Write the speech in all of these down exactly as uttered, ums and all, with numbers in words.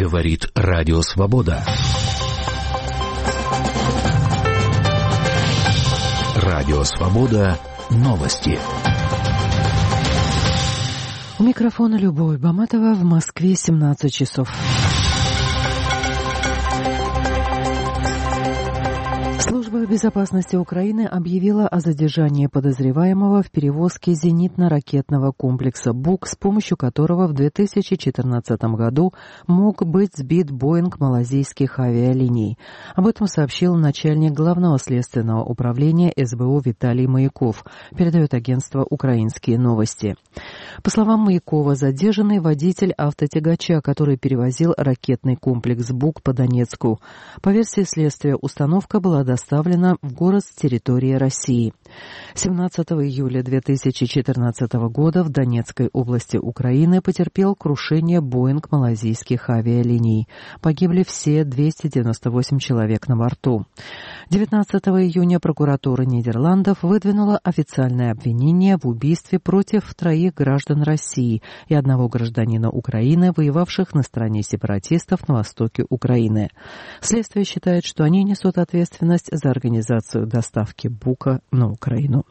Говорит Радио Свобода. Радио Свобода. Новости. У микрофона Любовь Баматова. В Москве семнадцать часов. Служба безопасности Украины объявила о задержании подозреваемого в перевозке зенитно-ракетного комплекса «Бук», с помощью которого в две тысячи четырнадцатом году мог быть сбит Боинг малазийских авиалиний. Об этом сообщил начальник Главного следственного управления эс бэ о Виталий Маяков, передает агентство «Украинские новости». По словам Маякова, задержанный водитель автотягача, который перевозил ракетный комплекс «Бук» по Донецку. По версии следствия, установка была доставлена в город с территории России. семнадцатого июля две тысячи четырнадцатого года в Донецкой области Украины потерпел крушение Боинг малазийских авиалиний. Погибли все двести девяносто восемь человек на борту. девятнадцатого июня прокуратура Нидерландов выдвинула официальное обвинение в убийстве против троих граждан России и одного гражданина Украины, воевавших на стороне сепаратистов на востоке Украины. Следствие считает, что они несут ответственность за организацию доставки «Бука» на Украину.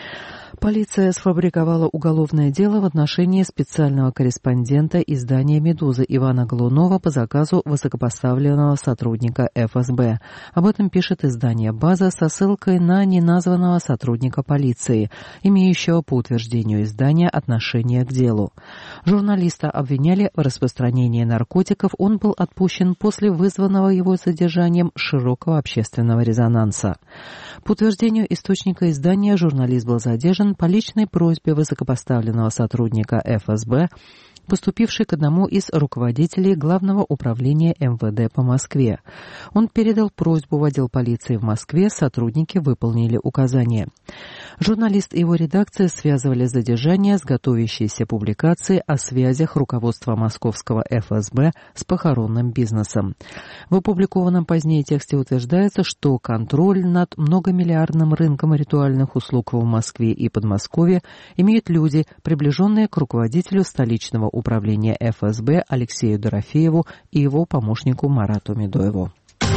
Полиция сфабриковала уголовное дело в отношении специального корреспондента издания «Медуза» Ивана Голунова по заказу высокопоставленного сотрудника эф эс бэ. Об этом пишет издание «База» со ссылкой на неназванного сотрудника полиции, имеющего по утверждению издания отношение к делу. Журналиста обвиняли в распространении наркотиков. Он был отпущен после вызванного его задержанием широкого общественного резонанса. По утверждению источника издания, журналист был задержан по личной просьбе высокопоставленного сотрудника эф эс бэ, поступивший к одному из руководителей Главного управления эм вэ дэ по Москве. Он передал просьбу в отдел полиции в Москве, сотрудники выполнили указания. Журналист и его редакция связывали задержание с готовящейся публикацией о связях руководства московского эф эс бэ с похоронным бизнесом. В опубликованном позднее тексте утверждается, что контроль над многомиллиардным рынком ритуальных услуг в Москве и Подмосковье имеют люди, приближенные к руководителю столичного управления эф эс бэ Алексею Дорофееву и его помощнику Марату Медоеву.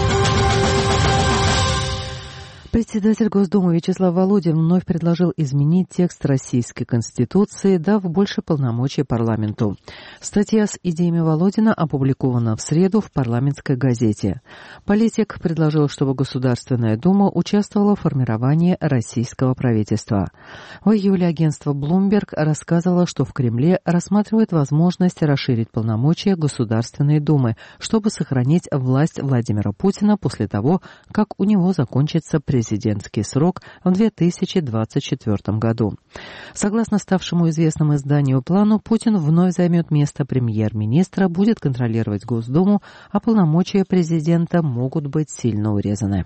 Председатель Госдумы Вячеслав Володин вновь предложил изменить текст Российской Конституции, дав больше полномочий парламенту. Статья с идеями Володина опубликована в среду в парламентской газете. Политик предложил, чтобы Государственная Дума участвовала в формировании российского правительства. В июле агентство Bloomberg рассказывало, что в Кремле рассматривают возможность расширить полномочия Государственной Думы, чтобы сохранить власть Владимира Путина после того, как у него закончится президентский президентский срок в две тысячи двадцать четвёртом году. Согласно ставшему известному изданию плану, Путин вновь займет место премьер-министра, будет контролировать Госдуму, а полномочия президента могут быть сильно урезаны.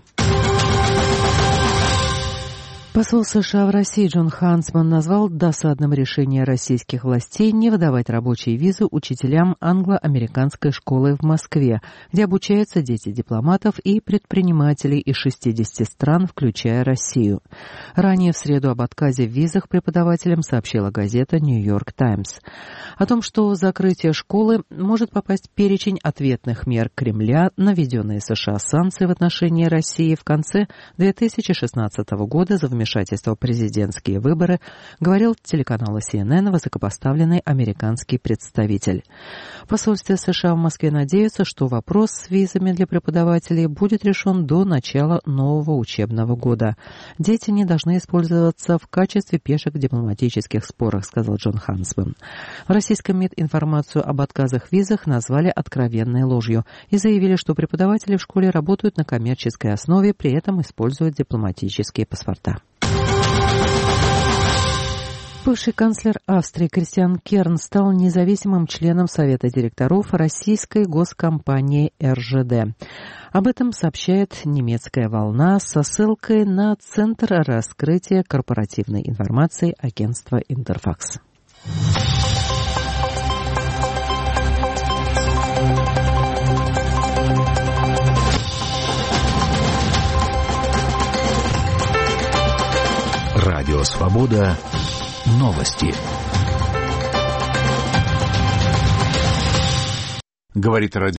Посол США в России Джон Хансман назвал досадным решение российских властей не выдавать рабочие визы учителям англо-американской школы в Москве, где обучаются дети дипломатов и предпринимателей из шестидесяти стран, включая Россию. Ранее в среду об отказе в визах преподавателям сообщила газета «Нью-Йорк Таймс». О том, что закрытие школы может попасть в перечень ответных мер Кремля на введенные США санкции в отношении России в конце две тысячи шестнадцатого года за вмешательство вмешательство в президентские выборы, говорил телеканалу си эн эн высокопоставленный американский представитель. В посольстве США в Москве надеются, что вопрос с визами для преподавателей будет решен до начала нового учебного года. Дети не должны использоваться в качестве пешек в дипломатических спорах, сказал Джон Хансман. В российском МИД информацию об отказах в визах назвали откровенной ложью и заявили, что преподаватели в школе работают на коммерческой основе, при этом используют дипломатические паспорта. Бывший канцлер Австрии Кристиан Керн стал независимым членом Совета директоров российской госкомпании эр жэ дэ. Об этом сообщает немецкая «Волна» со ссылкой на Центр раскрытия корпоративной информации агентства «Интерфакс». Радио «Свобода». Новости. Говорит радио.